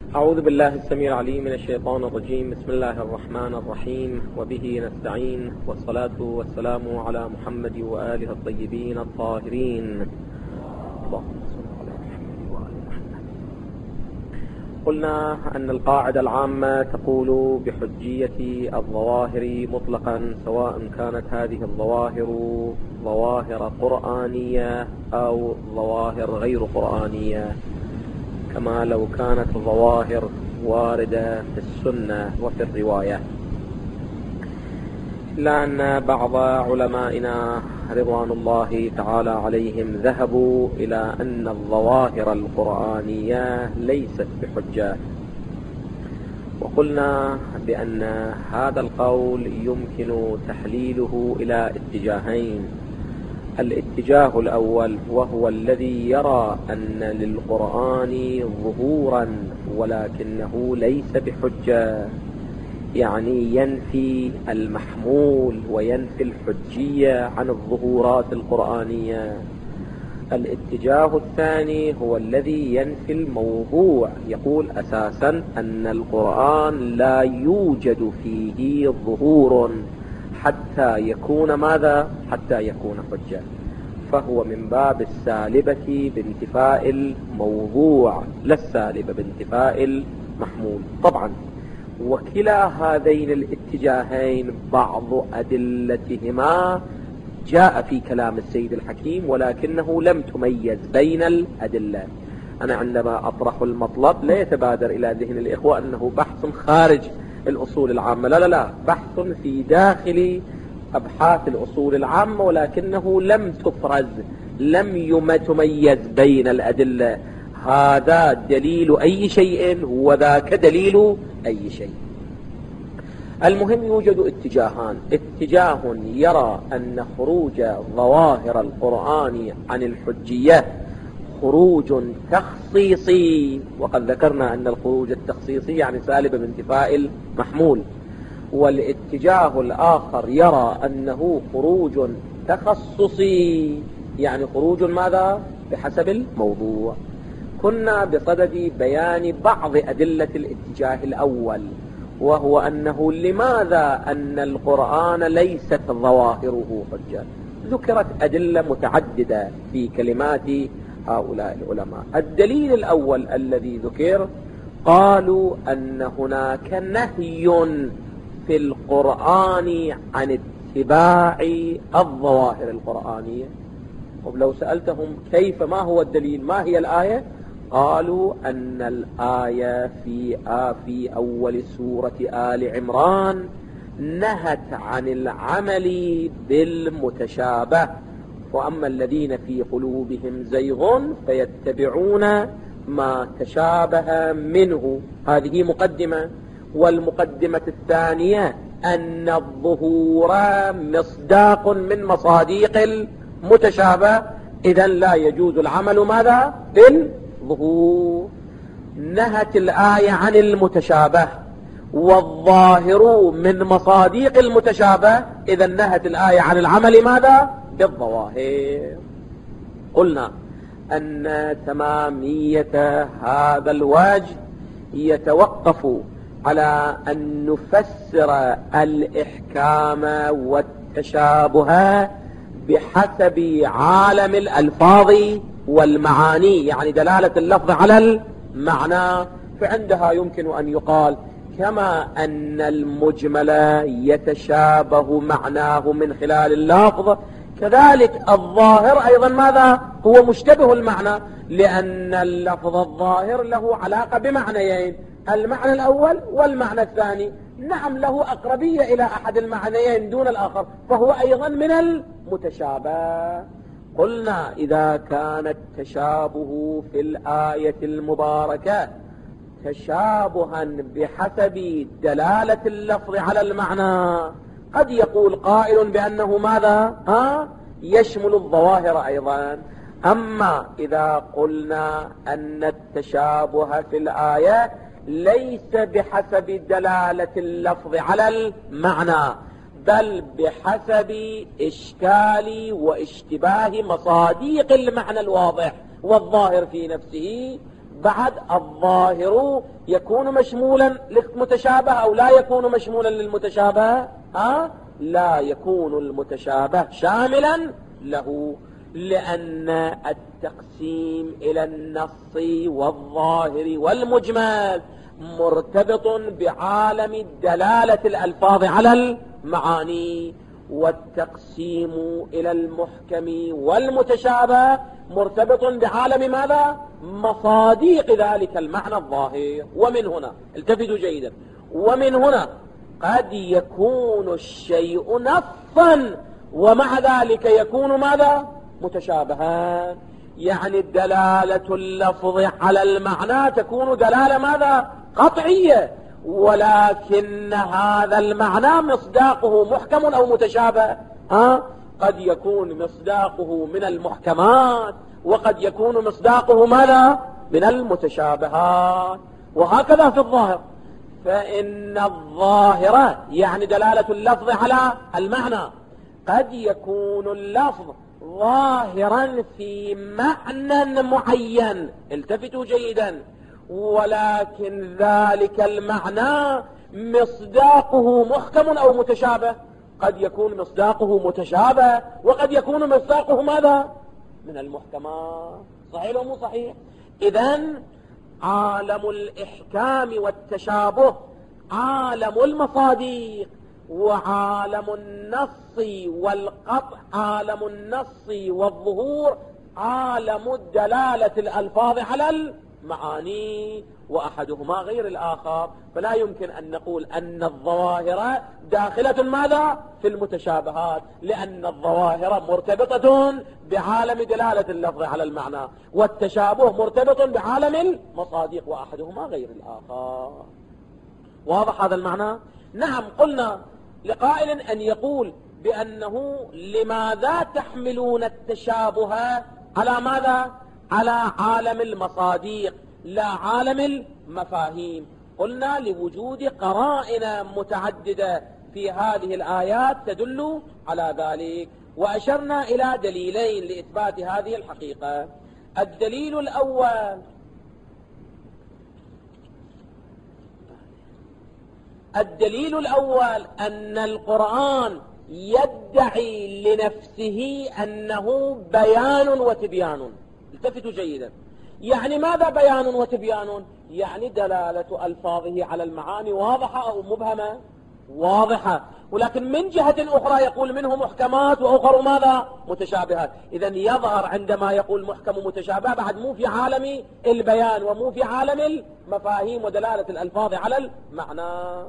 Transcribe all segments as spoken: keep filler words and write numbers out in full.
أعوذ بالله السميع العليم من الشيطان الرجيم. بسم الله الرحمن الرحيم، وبه نستعين، والصلاة والسلام على محمد وآله الطيبين الطاهرين. اللهم صل على محمد وآل محمد. قلنا أن القاعدة العامة تقول بحجية الظواهر مطلقا، سواء كانت هذه الظواهر ظواهر قرآنية أو ظواهر غير قرآنية، كما لو كانت ظواهر واردة في السنة وفي الرواية. إلا أن بعض علمائنا رضوان الله تعالى عليهم ذهبوا إلى أن الظواهر القرآنية ليست بحجة، وقلنا بأن هذا القول يمكن تحليله إلى اتجاهين. الاتجاه الأول وهو الذي يرى أن للقرآن ظهورا ولكنه ليس بحجة، يعني ينفي المحمول وينفي الحجية عن الظهورات القرآنية. الاتجاه الثاني هو الذي ينفي الموضوع، يقول أساسا أن القرآن لا يوجد فيه ظهور حتى يكون ماذا؟ حتى يكون حجة، فهو من باب السالبة بانتفاء الموضوع لا السالبة بانتفاء المحمول. طبعا وكلا هذين الاتجاهين بعض أدلتهما جاء في كلام السيد الحكيم، ولكنه لم تميز بين الأدلة. أنا عندما أطرح المطلب لا يتبادر إلى ذهن الإخوة أنه بحث خارج الأصول العامة، لا لا لا، بحث في داخل أبحاث الأصول العامة، ولكنه لم تفرز، لم يتميز بين الأدلة. هذا دليل أي شيء وذاك دليل أي شيء. المهم يوجد اتجاهان: اتجاه يرى أن خروج ظواهر القرآن عن الحجية خروج تخصيصي، وقد ذكرنا أن الخروج التخصيصي يعني سالب بانتفاء المحمول. والاتجاه الآخر يرى أنه خروج تخصصي، يعني خروج ماذا؟ بحسب الموضوع. كنا بصدد بيان بعض أدلة الاتجاه الأول، وهو أنه لماذا أن القرآن ليست ظواهره حجة. ذكرت أدلة متعددة في كلمات هؤلاء العلماء. الدليل الأول الذي ذكر قالوا أن هناك نهي في القرآن عن اتباع الظواهر القرآنية. ولو سألتهم كيف، ما هو الدليل، ما هي الآية، قالوا أن الآية في آ في أول سورة آل عمران نهت عن العمل بالمتشابه، وأما الذين في قلوبهم زيغ فيتبعون ما تشابه منه. هذه مقدمة. والمقدمة الثانية أن الظهور مصداق من مصاديق المتشابه، إذن لا يجوز العمل ماذا؟ بالظهور. نهت الآية عن المتشابه، والظاهر من مصاديق المتشابه، إذن نهت الآية عن العمل ماذا؟ بالظواهر. قلنا أن تمامية هذا الوجه يتوقف على أن نفسر الإحكام والتشابه بحسب عالم الألفاظ والمعاني، يعني دلالة اللفظ على المعنى. فعندها يمكن أن يقال كما أن المجمل يتشابه معناه من خلال اللفظ، كذلك الظاهر أيضا ماذا؟ هو مشتبه المعنى، لأن اللفظ الظاهر له علاقة بمعنيين، المعنى الأول والمعنى الثاني. نعم له أقربية إلى أحد المعنيين دون الآخر، فهو أيضا من المتشابه. قلنا إذا كان التشابه في الآية المباركة تشابها بحسب دلالة اللفظ على المعنى، قد يقول قائل بأنه ماذا؟ ها؟ يشمل الظواهر أيضا. أما إذا قلنا أن التشابه في الآية ليس بحسب دلالة اللفظ على المعنى، بل بحسب إشكال واشتباه مصاديق المعنى الواضح والظاهر في نفسه، بعد الظاهر يكون مشمولا للمتشابه أو لا يكون مشمولا للمتشابه؟ ها؟ لا يكون المتشابه شاملا له، لأن التقسيم إلى النص والظاهر والمجمل مرتبط بعالم دلالة الألفاظ على المعاني، والتقسيم إلى المحكم والمتشابه مرتبط بعالم ماذا؟ مصاديق ذلك المعنى الظاهر. ومن هنا التفتوا جيدا، ومن هنا قد يكون الشيء نصا ومع ذلك يكون ماذا؟ متشابها. يعني دلالة اللفظ على المعنى تكون دلالة ماذا؟ قطعية، ولكن هذا المعنى مصداقه محكم أو متشابه. ها؟ قد يكون مصداقه من المحكمات وقد يكون مصداقه ماذا؟ من المتشابهات. وهكذا في الظاهر، فإن الظاهر يعني دلالة اللفظ على المعنى قد يكون اللفظ ظاهرا في معنى معين، التفتوا جيدا، ولكن ذلك المعنى مصداقه محكم أو متشابه. قد يكون مصداقه متشابه وقد يكون مصداقه ماذا؟ من المحكمات. صحيح أو مو صحيح؟ إذن عالم الإحكام والتشابه عالم المصاديق، وعالم النص والقطع عالم النص والظهور عالم الدلالة الألفاظ على المعاني، وأحدهما غير الآخر. فلا يمكن أن نقول أن الظواهر داخلة ماذا؟ في المتشابهات، لأن الظواهر مرتبطة بعالم دلالة اللفظ على المعنى، والتشابه مرتبط بعالم المصاديق، وأحدهما غير الآخر. واضح هذا المعنى؟ نعم. قلنا لقائل أن يقول بأنه لماذا تحملون التشابه على ماذا؟ على عالم المصاديق لا عالم المفاهيم. قلنا لوجود قرائن متعددة في هذه الآيات تدل على ذلك، وأشرنا إلى دليلين لإثبات هذه الحقيقة. الدليل الأول الدليل الأول أن القرآن يدعي لنفسه أنه بيان وتبيان. التفتوا جيدا. يعني ماذا بيان وتبيان؟ يعني دلالة ألفاظه على المعاني واضحة أو مبهمة؟ واضحة. ولكن من جهة أخرى يقول منه محكمات وأخر ماذا؟ متشابهات. إذن يظهر عندما يقول محكم متشابه بعد مو في عالم البيان ومو في عالم المفاهيم ودلالة الألفاظ على المعنى.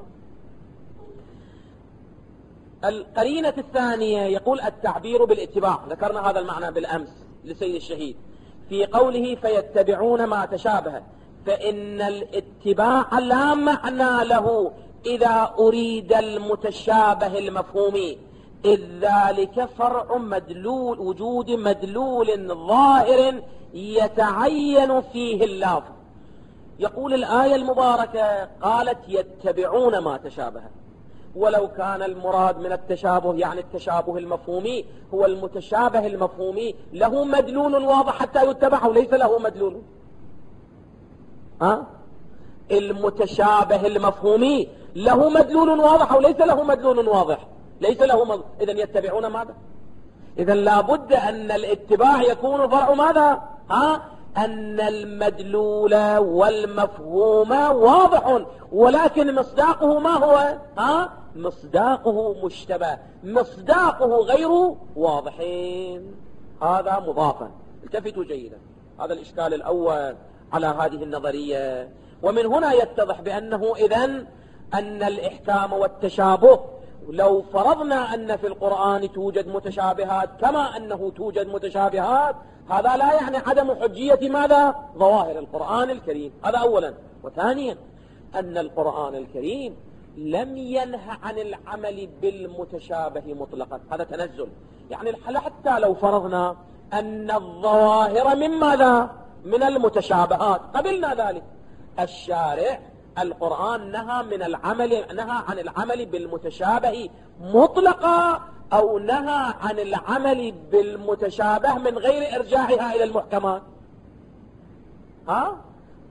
القرينة الثانية يقول التعبير بالاتباع. ذكرنا هذا المعنى بالأمس لسيد الشهيد في قوله فيتبعون ما تشابه، فإن الاتباع لا معنى له إذا أريد المتشابه المفهوم، إذ ذلك فرع مدلول وجود مدلول ظاهر يتعين فيه اللفظ. يقول الآية المباركة قالت يتبعون ما تشابه، ولو كان المراد من التشابه يعني التشابه المفهومي هو المتشابه المفهومي له مدلول واضح حتى يتبع وليس له مدلول. ها؟ المتشابه المفهومي له مدلول واضح وليس له مدلول واضح، ليس له مدلول. إذن يتبعون ماذا؟ إذن لابد أن الاتباع يكون فرع ماذا؟ ها؟ أن المدلول والمفهوم واضح، ولكن مصداقه ما هو؟ ها؟ مصداقه مشتبه، مصداقه غير واضحين. هذا مضافا. التفتوا جيدا. هذا الإشكال الأول على هذه النظرية. ومن هنا يتضح بأنه إذن أن الإحكام والتشابه لو فرضنا أن في القرآن توجد متشابهات كما أنه توجد متشابهات، هذا لا يعني عدم حجية ماذا؟ ظواهر القرآن الكريم. هذا أولا. وثانيا أن القرآن الكريم لم ينهى عن العمل بالمتشابه مطلقا، هذا تنزل. يعني حتى لو فرضنا أن الظواهر من ماذا؟ من المتشابهات، قبلنا ذلك. الشارع القرآن نهى من العمل نهى عن العمل بالمتشابه مطلقا أو نهى عن العمل بالمتشابه من غير إرجاعها إلى المحكمات. ها؟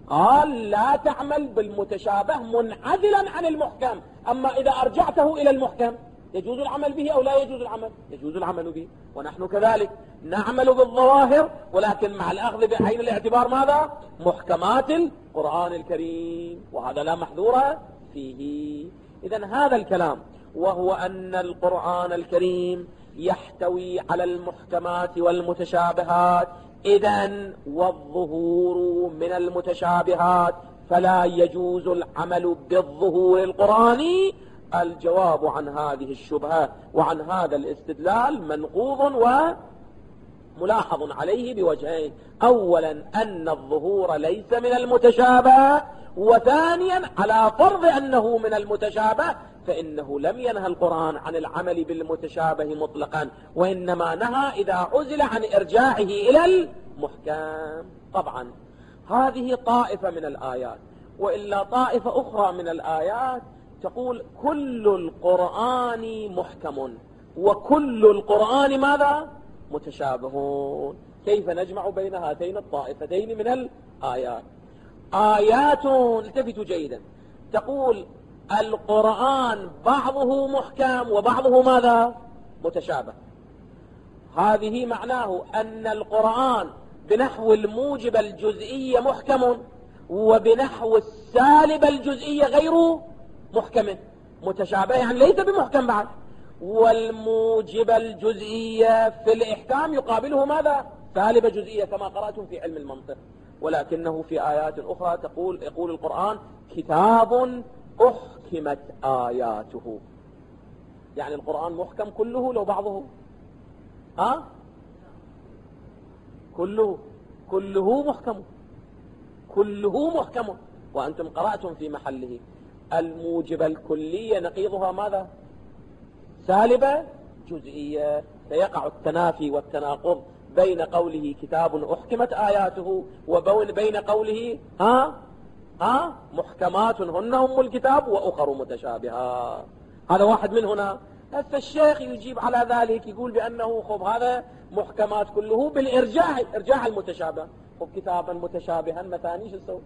قال لا تعمل بالمتشابه منعزلا عن المحكم، أما إذا أرجعته إلى المحكم يجوز العمل به أو لا يجوز العمل؟ يجوز العمل به. ونحن كذلك نعمل بالظواهر ولكن مع الأخذ بعين الاعتبار ماذا؟ محكمات القرآن الكريم، وهذا لا محذور فيه. إذن هذا الكلام، وهو أن القرآن الكريم يحتوي على المحكمات والمتشابهات، إذن والظهور من المتشابهات فلا يجوز العمل بالظهور القرآني. الجواب عن هذه الشبهة وعن هذا الاستدلال منقوض وملاحظ عليه بوجهين: أولا أن الظهور ليس من المتشابه، وثانيا على فرض أنه من المتشابه فإنه لم ينهى القرآن عن العمل بالمتشابه مطلقا، وإنما نهى إذا عزل عن إرجاعه إلى المحكم. طبعا هذه طائفة من الآيات، وإلا طائفة أخرى من الآيات تقول كل القرآن محكم وكل القرآن ماذا؟ متشابهون. كيف نجمع بين هاتين الطائفتين من الآيات؟ آيات التفتوا جيدا تقول القرآن بعضه محكم وبعضه ماذا؟ متشابه. هذه معناه أن القرآن بنحو الموجب الجزئية محكم، وبنحو السالب الجزئية غير محكم. متشابه يعني ليس بمحكم بعد. والموجب الجزئية في الإحكام يقابله ماذا؟ سالب جزئية كما قرأتم في علم المنطق. ولكنه في آيات أخرى تقول يقول القرآن كتاب أحكمت آياته، يعني القرآن محكم كله لو بعضه؟ ها؟ كله كله محكم كله محكم. وأنتم قرأتم في محله الموجب الكلية نقيضها ماذا؟ سالبة جزئية. فيقع التنافي والتناقض بين قوله كتاب أحكمت آياته وبين قوله ها ها محكمات هن أم الكتاب وأخر متشابهات. هذا واحد من هنا. هسه الشيخ يجيب على ذلك يقول بأنه خب هذا محكمات كله بالإرجاع، إرجاع المتشابه. خب كتابا متشابها مثاني شو تسوي؟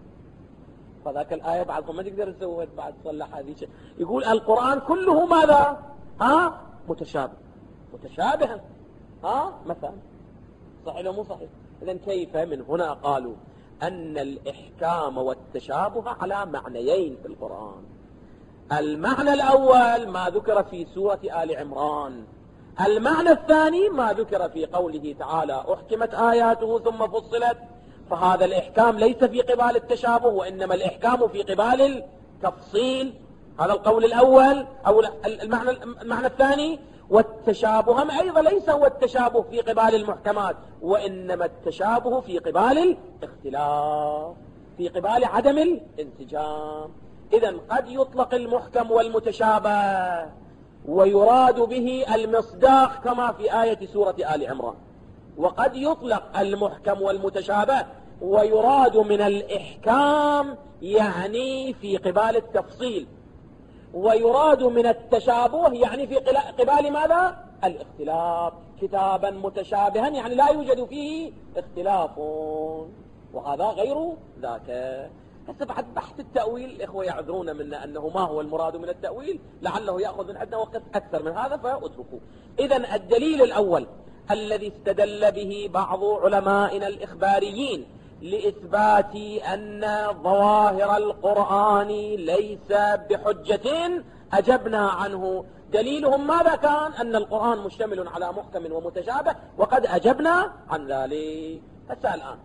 فذاك الآية بعدكم ما تقدر تسوي بعد تصلح هذه شيء. يقول القرآن كله ماذا؟ ها متشابه متشابها ها مثلا. صحيح ولا مو صحيح؟ إذن كيف من هنا قالوا أن الإحكام والتشابه على معنيين في القرآن. المعنى الأول ما ذكر في سورة آل عمران، المعنى الثاني ما ذكر في قوله تعالى أحكمت آياته ثم فصلت. فهذا الإحكام ليس في قبال التشابه، وإنما الإحكام في قبال التفصيل. هذا القول الأول أو المعنى, المعنى الثاني. والتشابه أيضا ليس هو التشابه في قبال المحكمات، وإنما التشابه في قبال الاختلاف، في قبال عدم الانسجام. إذن قد يطلق المحكم والمتشابه ويراد به المصداق كما في آية سورة آل عمران، وقد يطلق المحكم والمتشابه ويراد من الإحكام يعني في قبال التفصيل، ويراد من التشابه يعني في قبال ماذا؟ الاختلاف. كتابا متشابها يعني لا يوجد فيه اختلاف، وهذا غير ذاك. هسه بعد بحث التأويل الإخوة يعذرون منا أنه ما هو المراد من التأويل، لعله يأخذ من عندنا وقت أكثر من هذا فأتركوه. إذن الدليل الأول الذي استدل به بعض علمائنا الإخباريين لإثبات أن ظواهر القرآن ليس بحجة أجبنا عنه. دليلهم ماذا كان؟ أن القرآن مشتمل على محكم ومتشابه، وقد أجبنا عن ذلك. هسه الآن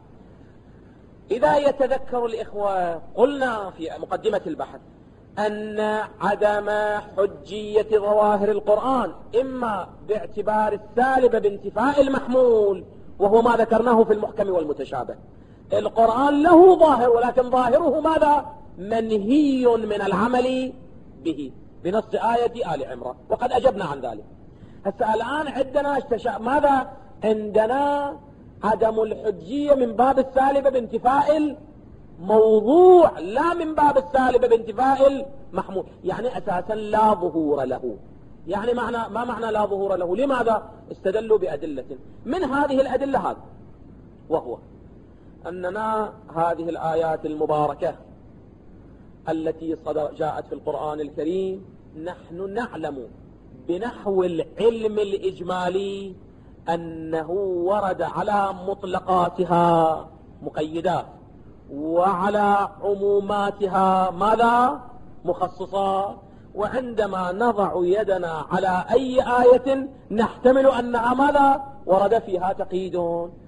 إذا يتذكر الإخوة قلنا في مقدمة البحث أن عدم حجية ظواهر القرآن إما باعتبار السالب بانتفاء المحمول، وهو ما ذكرناه في المحكم والمتشابه. القرآن له ظاهر ولكن ظاهره ماذا؟ منهي من العمل به بنص آية آل عمران، وقد أجبنا عن ذلك. هسه الآن عندنا اشتشاء ماذا؟ عندنا عدم الحجية من باب السالب بانتفاء الموضوع لا من باب السالب بانتفاء المحمول. يعني أساسا لا ظهور له. يعني معنى ما معنى لا ظهور له؟ لماذا؟ استدلوا بأدلة من هذه الأدلة هذا، وهو أننا هذه الآيات المباركة التي صدر جاءت في القرآن الكريم نحن نعلم بنحو العلم الإجمالي أنه ورد على مطلقاتها مقيدات وعلى عموماتها ماذا؟ مخصصات. وعندما نضع يدنا على أي آية نحتمل أنها ماذا؟ ورد فيها تقييد،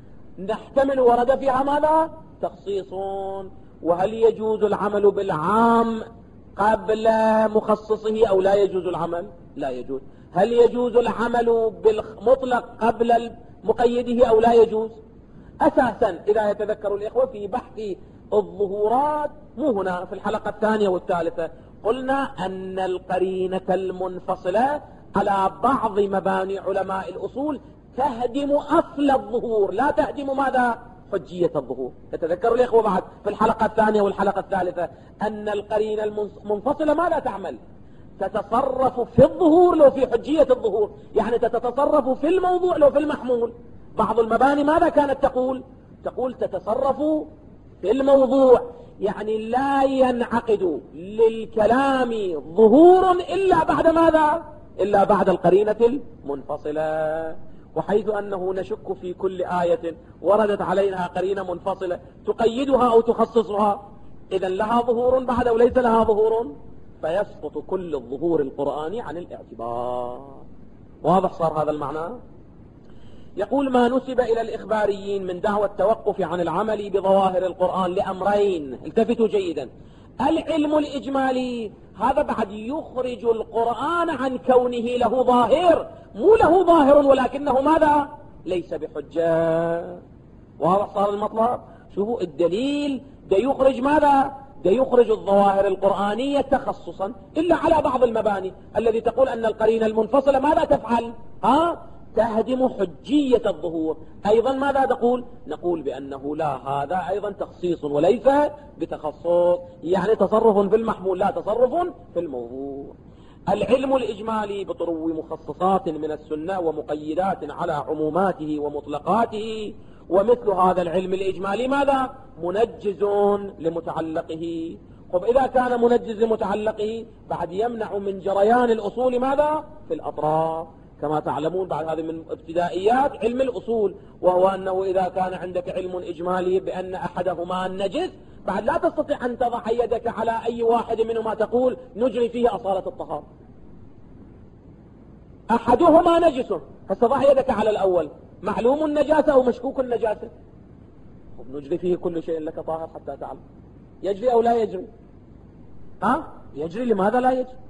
نحتمل ورد فيها ماذا؟ تخصيص. وهل يجوز العمل بالعام قبل مخصصه أو لا يجوز العمل؟ لا يجوز. هل يجوز العمل بالمطلق قبل مقيده أو لا يجوز؟ أساسا إذا يتذكر الإخوة في بحث الظهورات مو هنا في الحلقة الثانية والثالثة قلنا أن القرينة المنفصلة على بعض مباني علماء الأصول تهدم أصل الظهور، لا تهدم ماذا؟ حجية الظهور. يتذكر الإخوة بعد في الحلقة الثانية والحلقة الثالثة أن القرينة المنفصلة ماذا تعمل؟ تتصرف في الظهور لو في حجية الظهور، يعني تتصرف في الموضوع لو في المحمول. بعض المباني ماذا كانت تقول؟ تقول تتصرف في الموضوع، يعني لا ينعقد للكلام ظهور إلا بعد ماذا؟ إلا بعد القرينة المنفصلة. وحيث أنه نشك في كل آية وردت علينا قرينة منفصلة تقيدها أو تخصصها، إذا لها ظهور بعد أو ليس لها ظهور، فيسقط كل الظهور القرآني عن الاعتبار. واضح صار هذا المعنى؟ يقول ما نسب إلى الإخباريين من دعوى التوقف عن العمل بظواهر القرآن لأمرين، التفتوا جيدا. العلم الإجمالي هذا بعد يخرج القرآن عن كونه له ظاهر، مو له ظاهر ولكنه ماذا؟ ليس بحجة. واضح صار المطلب؟ شوفوا الدليل ده يخرج ماذا؟ ده يخرج الظواهر القرآنية تخصصا إلا على بعض المباني الذي تقول أن القرينة المنفصلة ماذا تفعل؟ ها؟ تهدم حجية الظهور. أيضا ماذا نقول؟ نقول بأنه لا، هذا أيضا تخصيص وليس بتخصص، يعني تصرف في المحمول لا تصرف في الموضوع. العلم الإجمالي بطرو مخصصات من السنة ومقيدات على عموماته ومطلقاته، ومثل هذا العلم الإجمالي ماذا؟ منجز لمتعلقه. طب إذا كان منجز لمتعلقه بعد يمنع من جريان الأصول ماذا؟ في الأطراف. كما تعلمون بعد هذه من ابتدائيات علم الأصول، وهو أنه إذا كان عندك علم إجمالي بأن أحدهما نجس بعد لا تستطيع أن تضع يدك على أي واحد منهما تقول نجري فيه أصالة الطهارة. أحدهما نجس، فاستضع يدك على الأول، معلوم النجاسة أو مشكوك النجاسة، نجري فيه كل شيء لك طاهر حتى تعلم يجري أو لا يجري؟ ها؟ يجري. لماذا لا يجري؟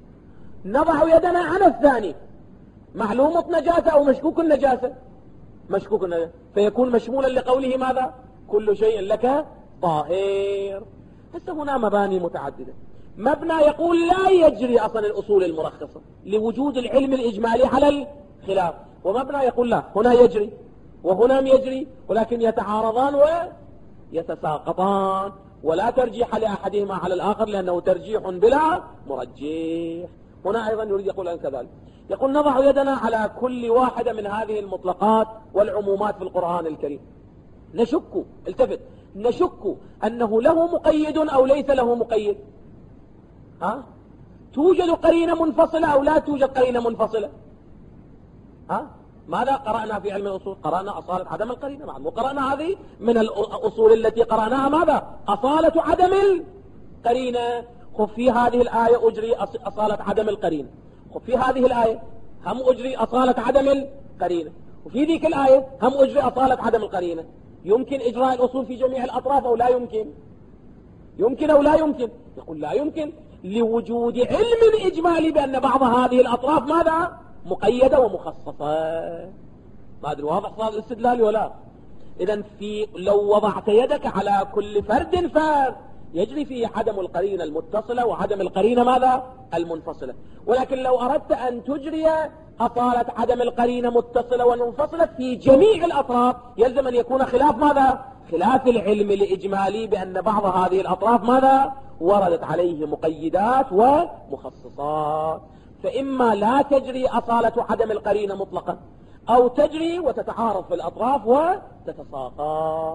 نضع يدنا على الثاني، معلومة نجاسة أو مشكوك النجاسة، مشكوك النجاسة، فيكون مشمولا لقوله ماذا؟ كل شيء لك طاهر. هسه هنا مباني متعددة. مبنى يقول لا يجري أصلا الأصول المرخصة لوجود العلم الإجمالي على الخلاف، ومبنى يقول لا، هنا يجري وهنا يجري، ولكن يتعارضان ويتساقطان ولا ترجيح لأحدهما على الآخر لأنه ترجيح بلا مرجح. هنا أيضا يريد يقول أن كذلك، يقول نضع يدنا على كل واحدة من هذه المطلقات والعمومات في القرآن الكريم، نشك، التفت، نشك أنه له مقيد أو ليس له مقيد. ها؟ توجد قرينة منفصلة أو لا توجد قرينة منفصلة؟ ها؟ ماذا قرأنا في علم الأصول؟ قرأنا أصالة عدم القرينة، معنا وقرأنا هذه من الأصول التي قرأناها ماذا؟ أصالة عدم القرينة. خذ في هذه الآية أجري أصالة عدم القرينة، خذ في هذه الآية هم أجري أصالة عدم القرينة، وفي ذيك الآية هم أجري أصالة عدم القرينة. يمكن إجراء الأصول في جميع الأطراف أو لا يمكن؟ يمكن أو لا يمكن؟ يقول لا يمكن لوجود علم إجمالي بأن بعض هذه الأطراف ماذا؟ مقيدة ومخصصة. ما أدري واضح صار الاستدلال ولا؟ إذن في لو وضعت يدك على كل فرد فرد يجري فيه عدم القرينة المتصلة وعدم القرينة ماذا؟ المنفصلة. ولكن لو أردت أن تجري أصالة عدم القرينة متصلة ومنفصلة في جميع الأطراف يلزم أن يكون خلاف ماذا؟ خلاف العلم الإجمالي بأن بعض هذه الأطراف ماذا؟ وردت عليه مقيدات ومخصصات. فإما لا تجري أصالة عدم القرينة مطلقا، أو تجري وتتعارض في الأطراف وتتساقط.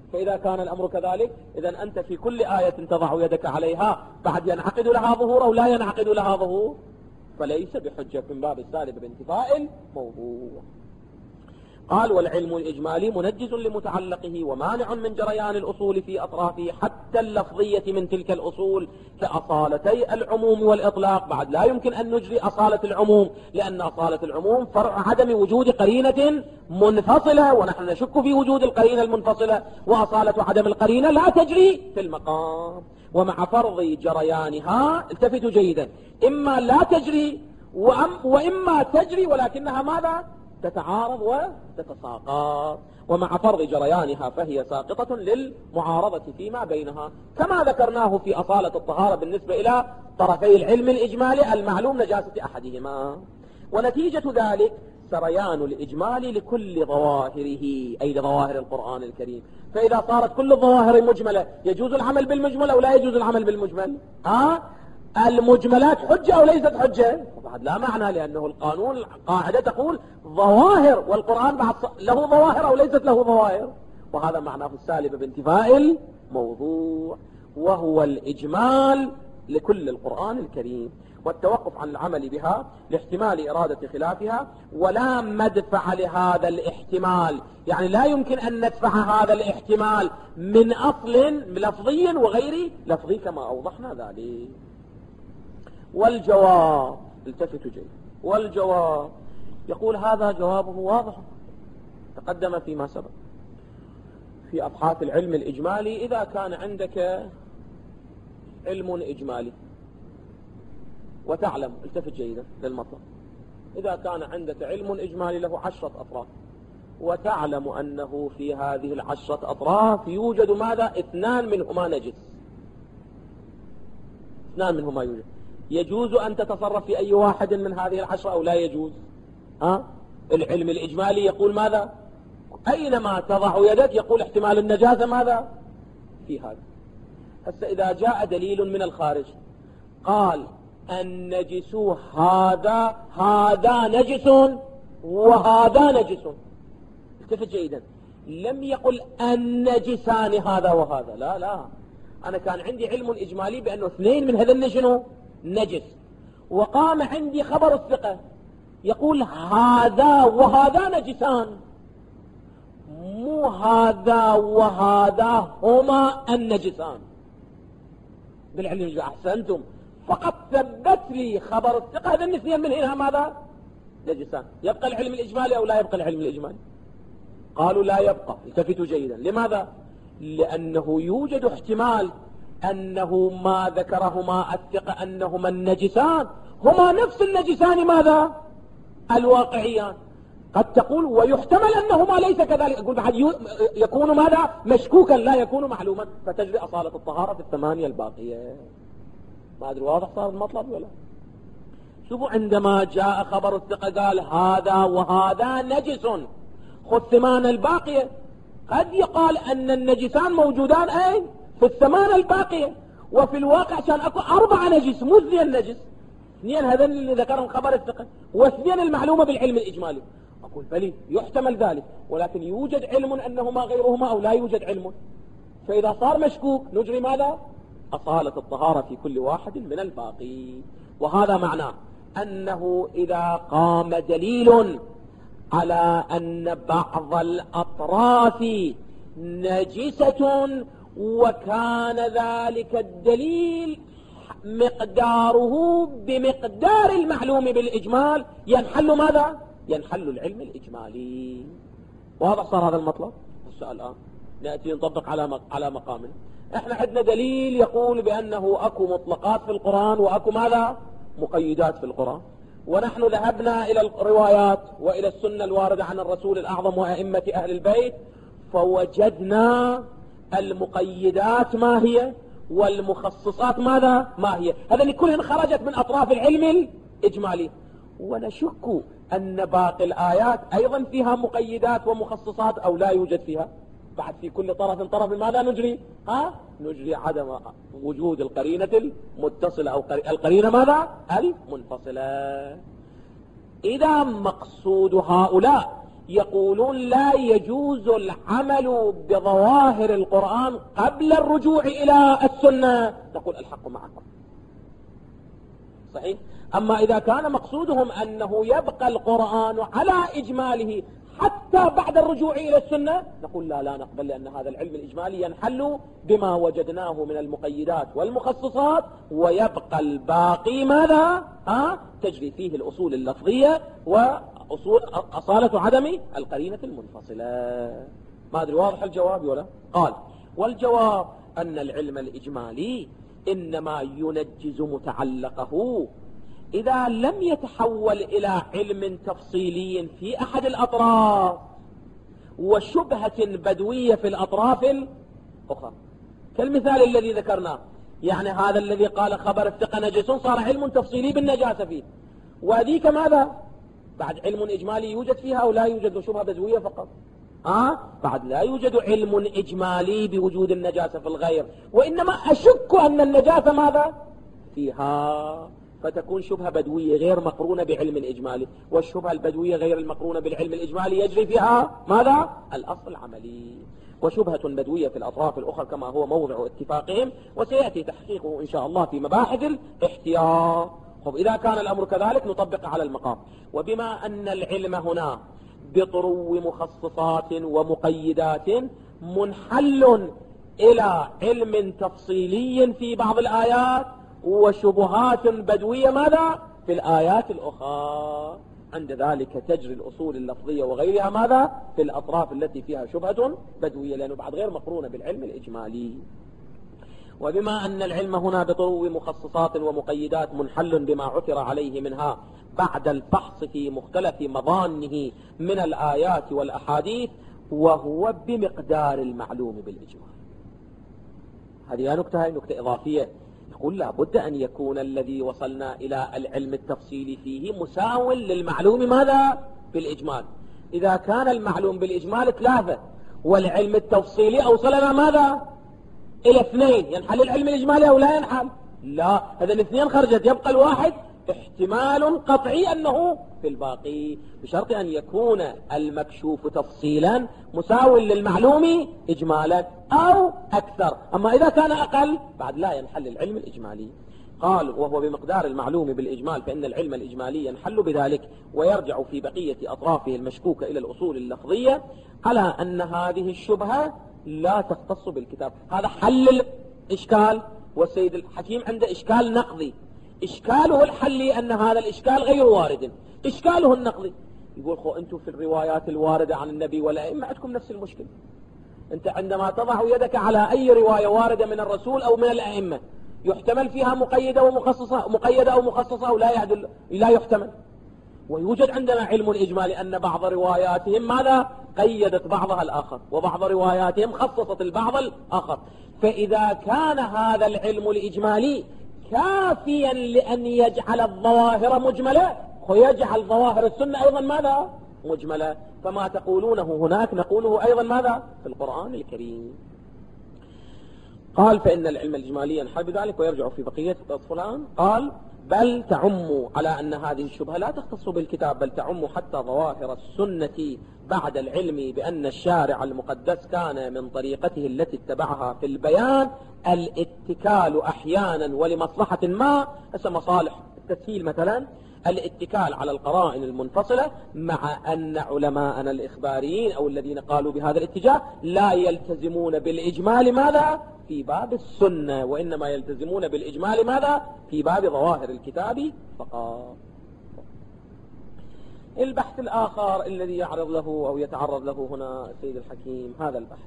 فإذا كان الأمر كذلك إذا أنت في كل آية تضع يدك عليها بعد ينعقد لها ظهور أو لا ينعقد لها ظهور فليس بحجة من باب السالب بانتفاء الموضوع. قال والعلم الإجمالي منجز لمتعلقه ومانع من جريان الأصول في أطرافه حتى اللفظية من تلك الأصول كأصالتي العموم والإطلاق. بعد لا يمكن أن نجري أصالة العموم لأن أصالة العموم فرع عدم وجود قرينة منفصلة ونحن نشك في وجود القرينة المنفصلة، وأصالة عدم القرينة لا تجري في المقام. ومع فرض جريانها التفتوا جيدا إما لا تجري وإما تجري ولكنها ماذا؟ تتعارض وتتساقط. ومع فرض جريانها فهي ساقطة للمعارضة فيما بينها كما ذكرناه في أصالة الطهارة بالنسبة إلى طرفي العلم الإجمالي المعلوم نجاسة أحدهما. ونتيجة ذلك سريان الإجمال لكل ظواهره أي لظواهر القرآن الكريم. فإذا صارت كل الظواهر مجملة يجوز العمل بالمجمل أو لا يجوز العمل بالمجمل؟ ها؟ المجملات حجة أو ليست حجة؟ بعد لا معنى لأنه القانون القاعدة تقول ظواهر والقرآن بعد له ظواهر أو ليست له ظواهر، وهذا معناه السالب بانتفاء الموضوع وهو الإجمال لكل القرآن الكريم والتوقف عن العمل بها لاحتمال إرادة خلافها ولا مدفع لهذا الاحتمال. يعني لا يمكن أن ندفع هذا الاحتمال من أصل لفظي وغير لفظي كما أوضحنا ذلك. والجواب التفتوا جيد. والجواب يقول هذا جوابه واضح تقدم فيما سبق في أبحاث العلم الإجمالي. إذا كان عندك علم إجمالي وتعلم التفت جيدا للمطلب إذا كان عندك علم إجمالي له عشرة أطراف وتعلم أنه في هذه العشرة أطراف يوجد ماذا؟ اثنان منهما نجس، اثنان منهما يوجد، يجوز أن تتصرف في أي واحد من هذه العشرة أو لا يجوز؟ ها؟ العلم الإجمالي يقول ماذا؟ أينما تضع يدك يقول احتمال النجاسة ماذا؟ في هذا. هسه إذا جاء دليل من الخارج قال النجس هذا هذا نجس وهذا نجس، التفت جيدا، لم يقل النجسان هذا وهذا، لا لا، أنا كان عندي علم إجمالي بأنه اثنين من هذا شنو؟ نجس، وقام عندي خبر الثقة يقول هذا وهذا نجسان، مو هذا وهذا هما النجسان. بالعلم أحسنتم، فقط ثبت لي خبر الثقة هذا النسيان من هنا ماذا؟ نجسان. يبقى العلم الإجمالي أو لا يبقى العلم الإجمالي؟ قالوا لا يبقى. التفتوا جيدا. لماذا؟ لأنه يوجد احتمال أنه ما ذكرهما الثقة أنهما النجسان هما نفس النجسان ماذا؟ الواقعيان. قد تقول ويحتمل أنهما ليس كذلك، أقول بعد يكون ماذا؟ مشكوكا لا يكون معلوما، فتجري أصالة الطهارة في الثمانية الباقية. ما أدري واضح صار المطلب ولا؟ شوفوا عندما جاء خبر الثقة قال هذا وهذا نجس، خذ ثمان الباقية، قد يقال أن النجسان موجودان أين؟ في الثمان الباقية، وفي الواقع كان أكو أربعة نجس مو اثنين نجس، اثنين هذين اللي ذكرهم خبر الثقة واثنين المعلومة بالعلم الإجمالي. أقول بلي يحتمل ذلك، ولكن يوجد علم أنهما غيرهما أو لا يوجد علم، فإذا صار مشكوك نجري ماذا؟ أصالة الطهارة في كل واحد من الباقي. وهذا معناه أنه إذا قام دليل على أن بعض الأطراف نجسة وكان ذلك الدليل مقداره بمقدار المعلوم بالإجمال ينحل ماذا؟ ينحل العلم الإجمالي. واضح صار هذا المطلب؟ السؤال الآن نأتي نطبق على على مقامنا. احنا عندنا دليل يقول بأنه أكو مطلقات في القرآن وأكو ماذا؟ مقيدات في القرآن، ونحن ذهبنا إلى الروايات وإلى السنة الواردة عن الرسول الأعظم وأئمة أهل البيت فوجدنا المقيدات ما هي والمخصصات ماذا؟ ما هي. هذا كلهن خرجت من أطراف العلم الإجمالي، ونشك أن باقي الآيات أيضا فيها مقيدات ومخصصات أو لا يوجد فيها. بعد في كل طرف طرف ماذا نجري؟ ها؟ نجري عدم وجود القرينة المتصلة أو القرينة ماذا؟ المنفصلة. إذا مقصود هؤلاء يقولون لا يجوز العمل بظواهر القرآن قبل الرجوع إلى السنة، نقول الحق معكم صحيح. أما إذا كان مقصودهم أنه يبقى القرآن على إجماله حتى بعد الرجوع إلى السنة، نقول لا لا نقبل، لأن هذا العلم الإجمالي ينحل بما وجدناه من المقيدات والمخصصات، ويبقى الباقي ماذا؟ ها؟ تجري فيه الأصول اللفظية وأصول أصالة عدم القرينة المنفصلة. ما أدري واضح الجواب ولا؟ قال والجواب أن العلم الإجمالي إنما ينجز متعلقه إذا لم يتحول إلى علم تفصيلي في أحد الأطراف وشبهة بدوية في الأطراف الأخرى، كالمثال الذي ذكرناه. يعني هذا الذي قال خبر افتقى نجس صار علم تفصيلي بالنجاسة فيه، وذيك ماذا؟ بعد علم إجمالي يوجد فيها أو لا يوجد شبهة بدوية فقط؟ آه؟ بعد لا يوجد علم إجمالي بوجود النجاسة في الغير، وإنما أشك أن النجاسة ماذا؟ فيها، فتكون شبهة بدوية غير مقرونة بعلم إجمالي، والشبهة البدوية غير المقرونة بالعلم الإجمالي يجري فيها ماذا؟ الأصل العملي. وشبهة بدوية في الأطراف الأخرى كما هو موضع اتفاقهم، وسيأتي تحقيقه إن شاء الله في مباحث الاحتياط. طب إذا كان الأمر كذلك نطبق على المقام. وبما أن العلم هنا بطرو مخصصات ومقيدات منحل إلى علم تفصيلي في بعض الآيات وشبهات بدوية ماذا؟ في الآيات الأخرى، عند ذلك تجري الأصول اللفظية وغيرها ماذا؟ في الأطراف التي فيها شبهة بدوية، لأنه بعد غير مقرونة بالعلم الإجمالي. وبما أن العلم هنا بطرو مخصصات ومقيدات منحل بما عثر عليه منها بعد الفحص في مختلف مظانه من الآيات والأحاديث، وهو بمقدار المعلوم بالإجمال. هذه نكتة هي نكتة إضافية. يقول لا بد أن يكون الذي وصلنا إلى العلم التفصيلي فيه مساو للمعلوم ماذا؟ بالإجمال. إذا كان المعلوم بالإجمال ثلاثة والعلم التفصيلي أوصلنا ماذا؟ إلى اثنين، ينحل العلم الإجمالي أو لا ينحل؟ لا، هذا الاثنين خرجت، يبقى الواحد احتمال قطعي أنه في الباقي، بشرط أن يكون المكشوف تفصيلا مساو للمعلوم إجمالا أو أكثر. أما إذا كان أقل بعد لا ينحل العلم الإجمالي. قال وهو بمقدار المعلوم بالإجمال، فإن العلم الإجمالي ينحل بذلك ويرجع في بقية أطرافه المشكوكة إلى الأصول اللفظية، على أن هذه الشبهة لا تختص بالكتاب. هذا حل الإشكال، والسيد الحكيم عنده إشكال نقضي. إشكاله الحلي أن هذا الإشكال غير وارد. إشكاله النقضي يقول خو أنتم في الروايات الواردة عن النبي والأئمة عندكم نفس المشكلة. أنت عندما تضع يدك على أي رواية واردة من الرسول أو من الأئمة يحتمل فيها مقيدة ومخصصة، مقيدة أو مخصصة، أو لا يعدل، لا يحتمل. ويوجد عندنا علم الإجمال أن بعض رواياتهم ماذا؟ قيدت بعضها الآخر، وبعض رواياتهم خصصت البعض الآخر. فإذا كان هذا العلم الإجمالي كافيا لأن يجعل الظواهر مجملة، ويجعل ظواهر السنة أيضا ماذا؟ مجملة. فما تقولونه هناك نقوله أيضا ماذا؟ في القرآن الكريم. قال فإن العلم الإجمالي ينحل بذلك ويرجع في بقية الفلان. قال بل تعم على أن هذه الشبهة لا تختص بالكتاب، بل تعم حتى ظواهر السنة بعد العلم بأن الشارع المقدس كان من طريقته التي اتبعها في البيان الاتكال أحيانا ولمصلحة ما، اسم مصالح التسهيل مثلا، الاتكال على القرائن المنفصلة، مع أن علماءنا الإخباريين أو الذين قالوا بهذا الاتجاه لا يلتزمون بالإجمال ماذا؟ في باب السنة، وإنما يلتزمون بالإجمال ماذا؟ في باب ظواهر الكتاب فقط. البحث الآخر الذي يعرض له أو يتعرض له هنا السيد الحكيم هذا البحث.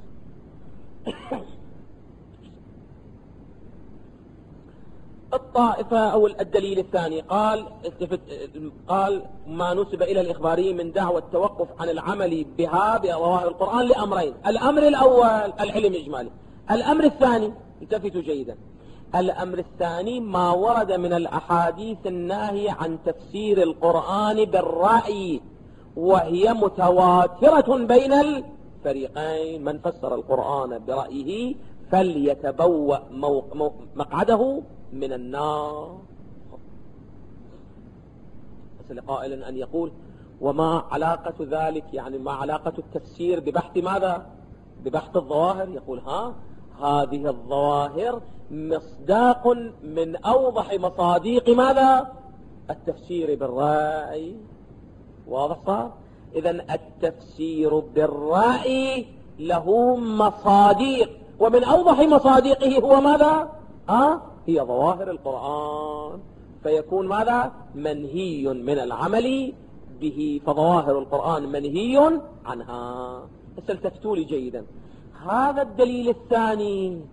الطائفة أو الدليل الثاني قال قال ما نسب إلى الإخباري من دعوة التوقف عن العمل بها بظواهر القرآن لأمرين. الأمر الأول العلم الإجمالي. الأمر الثاني التفتوا جيدا، الأمر الثاني ما ورد من الأحاديث الناهية عن تفسير القرآن بالرأي، وهي متواترة بين الفريقين. من فسر القرآن برأيه فليتبوأ مقعده من النار. بس لقائل أن يقول وما علاقة ذلك، يعني ما علاقة التفسير ببحث ماذا؟ ببحث الظواهر. يقول ها هذه الظواهر مصداق من أوضح مصاديق ماذا؟ التفسير بالرأي. واضح صار؟ إذن التفسير بالرأي له مصاديق، ومن أوضح مصاديقه هو ماذا؟ ها؟ هي ظواهر القرآن، فيكون ماذا؟ منهي من العمل به، فظواهر القرآن منهي عنها. فلتفتوا لي جيدا، هذا الدليل الثاني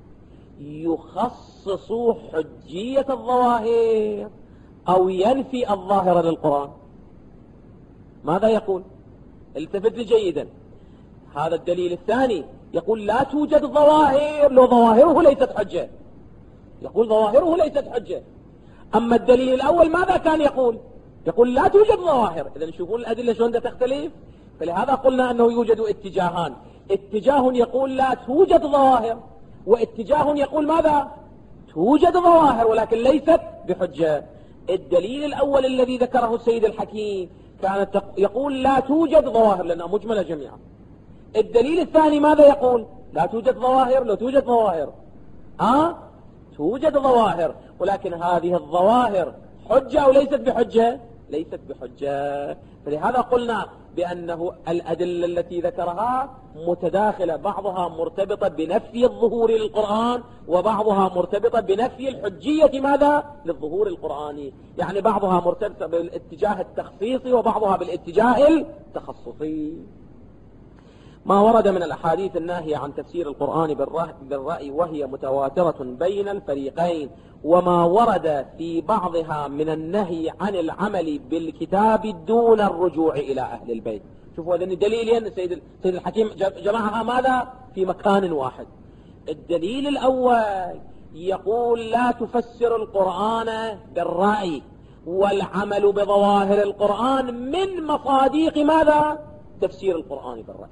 يخصص حجية الظواهر أو ينفي الظاهر للقرآن؟ ماذا يقول؟ التفت لي جيدا. هذا الدليل الثاني يقول لا توجد ظواهر، لو ظواهره ليست حجة، يقول ظواهره ليست حجة. أما الدليل الأول ماذا كان يقول؟ يقول لا توجد ظواهر. إذن شوفون الأدلة شلون تختلف. فلهذا قلنا أنه يوجد اتجاهان، اتجاه يقول لا توجد ظواهر، واتجاه يقول ماذا؟ توجد ظواهر ولكن ليست بحجة. الدليل الأول الذي ذكره السيد الحكيم كانت يقول لا توجد ظواهر لأنها مجملة جميعا. الدليل الثاني ماذا يقول؟ لا توجد ظواهر، لا توجد ظواهر ها؟ أه؟ توجد ظواهر، ولكن هذه الظواهر حجة أو ليست بحجة؟ ليست بحجة. فلهذا قلنا بأنه الأدلة التي ذكرها متداخلة، بعضها مرتبطة بنفي الظهور للقرآن، وبعضها مرتبطة بنفي الحجية ماذا؟ للظهور القرآني. يعني بعضها مرتبطة بالاتجاه التخصيصي وبعضها بالاتجاه التخصصي. ما ورد من الأحاديث الناهية عن تفسير القرآن بالرأي وهي متواترة بين الفريقين، وما ورد في بعضها من النهي عن العمل بالكتاب دون الرجوع إلى أهل البيت. شوفوا هذا دليلين السيد سيد الحكيم جمعها ماذا؟ في مكان واحد. الدليل الأول يقول لا تفسر القرآن بالرأي، والعمل بظواهر القرآن من مصاديق ماذا؟ تفسير القرآن بالرأي.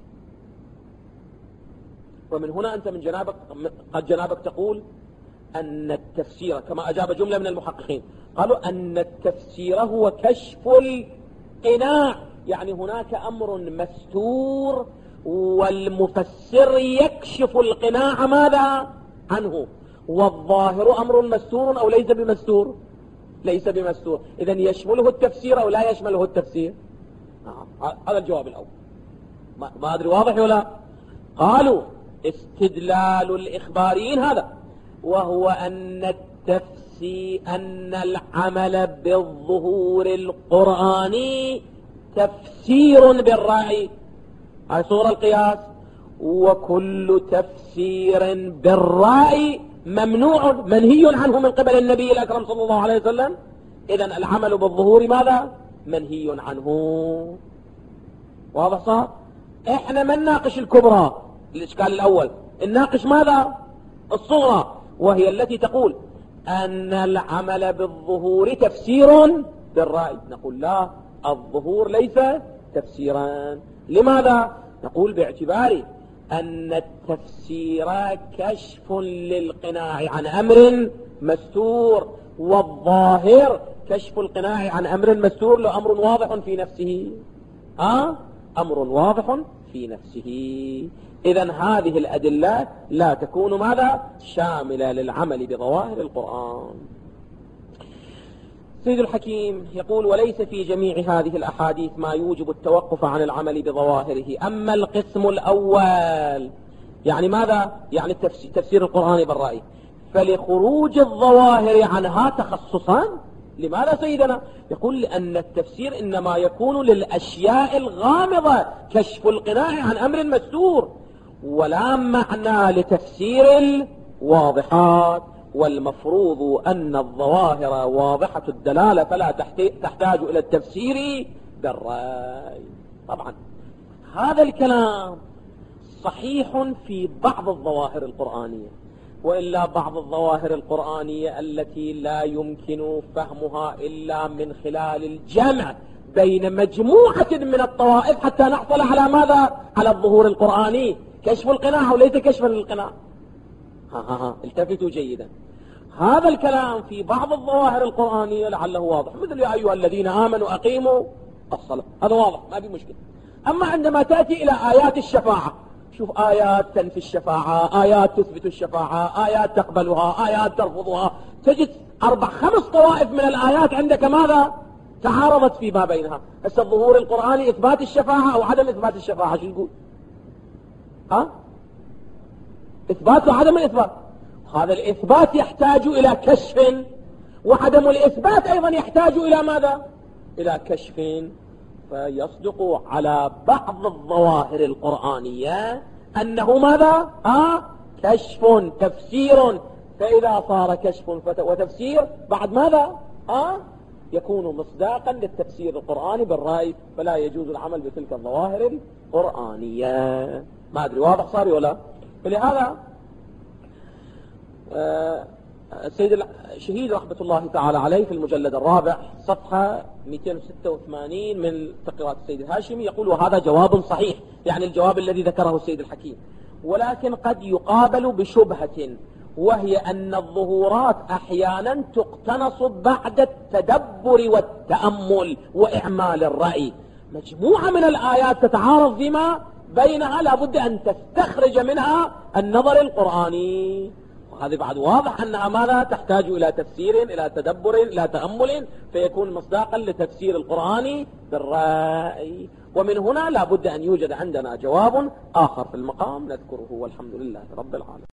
ومن هنا أنت من جنابك قد جنابك تقول أن التفسير، كما أجاب جملة من المحققين قالوا أن التفسير هو كشف القناع، يعني هناك أمر مستور والمفسر يكشف القناع ماذا عنه، والظاهر أمر مستور أو ليس بمستور؟ ليس بمستور. إذن يشمله التفسير أو لا يشمله التفسير؟ هذا الجواب الأول. ما أدري واضح ولا؟ قالوا استدلال الإخباريين هذا، وهو أن التفسير أن العمل بالظهور القرآني تفسير بالرأي، هاي صورة القياس، وكل تفسير بالرأي ممنوع منهي عنه من قبل النبي الأكرم صلى الله عليه وسلم. إذن العمل بالظهور ماذا؟ منهي عنه. واضح صار؟ احنا ما نناقش الكبرى، الإشكال الأول، الناقش ماذا؟ الصغرى، وهي التي تقول أن العمل بالظهور تفسير بالرأي. نقول لا، الظهور ليس تفسيرا. لماذا؟ نقول باعتبار أن التفسير كشف للقناع عن أمر مستور، والظاهر كشف القناع عن أمر مستور لأمر واضح في نفسه. أه؟ أمر واضح في نفسه. إذن هذه الأدلة لا تكون ماذا؟ شاملة للعمل بظواهر القرآن. سيد الحكيم يقول وليس في جميع هذه الأحاديث ما يوجب التوقف عن العمل بظواهره. أما القسم الأول، يعني ماذا؟ يعني تفسير القرآن بالرأي، فلخروج الظواهر عنها تخصصا. لماذا سيدنا؟ يقول لأن التفسير إنما يكون للأشياء الغامضة، كشف القناع عن أمر مستور، ولا معنى لتفسير الواضحات. والمفروض أن الظواهر واضحة الدلالة فلا تحتاج إلى التفسير بالرأي. طبعا هذا الكلام صحيح في بعض الظواهر القرآنية، وإلا بعض الظواهر القرآنية التي لا يمكن فهمها إلا من خلال الجمع بين مجموعة من الطوائف حتى نحصل على ماذا؟ على الظهور القرآني، كشف القناع وليس كشفا للقناع. ها ها ها التفتوا جيدا، هذا الكلام في بعض الظواهر القرآنية لعله واضح، مثل يا أيها الذين آمنوا أقيموا الصلاة، هذا واضح ما في مشكلة. أما عندما تأتي إلى آيات الشفاعة، شوف آيات تنفي الشفاعة، آيات تثبت الشفاعة، آيات تقبلها، آيات ترفضها، تجد أربع خمس طوائف من الآيات عندك ماذا؟ تعارضت فيما بينها. هسه الظهور القرآني إثبات الشفاعة أو عدم إثبات الشفاعة، شو نقول؟ ها؟ إثبات وعدم الإثبات. هذا الإثبات يحتاج إلى كشف، وعدم الإثبات أيضا يحتاج إلى ماذا؟ إلى كشف. فيصدق على بعض الظواهر القرآنية أنه ماذا؟ آه كشف تفسير. فإذا صار كشف وتفسير بعد ماذا؟ آه يكون مصداقا للتفسير القرآني بالرأي، فلا يجوز العمل بتلك الظواهر القرآنية. ما أدري واضح صار ولا؟ فلهذا آه السيد الشهيد رحمة الله تعالى عليه في المجلد الرابع صفحة مئتين وستة وثمانين من تقريرات السيد الهاشمي يقول: وهذا جواب صحيح، يعني الجواب الذي ذكره السيد الحكيم، ولكن قد يقابل بشبهة، وهي أن الظهورات أحيانا تقتنص بعد التدبر والتأمل وإعمال الرأي. مجموعة من الآيات تتعارض فيما بينها، لابد أن تستخرج منها النظر القرآني، وهذا بعد واضح أنها ماذا؟ تحتاج إلى تفسير، إلى تدبر، إلى تأمل، فيكون مصداقا لتفسير القرآن بالرأي. ومن هنا لابد أن يوجد عندنا جواب آخر في المقام نذكره، والحمد لله رب العالمين.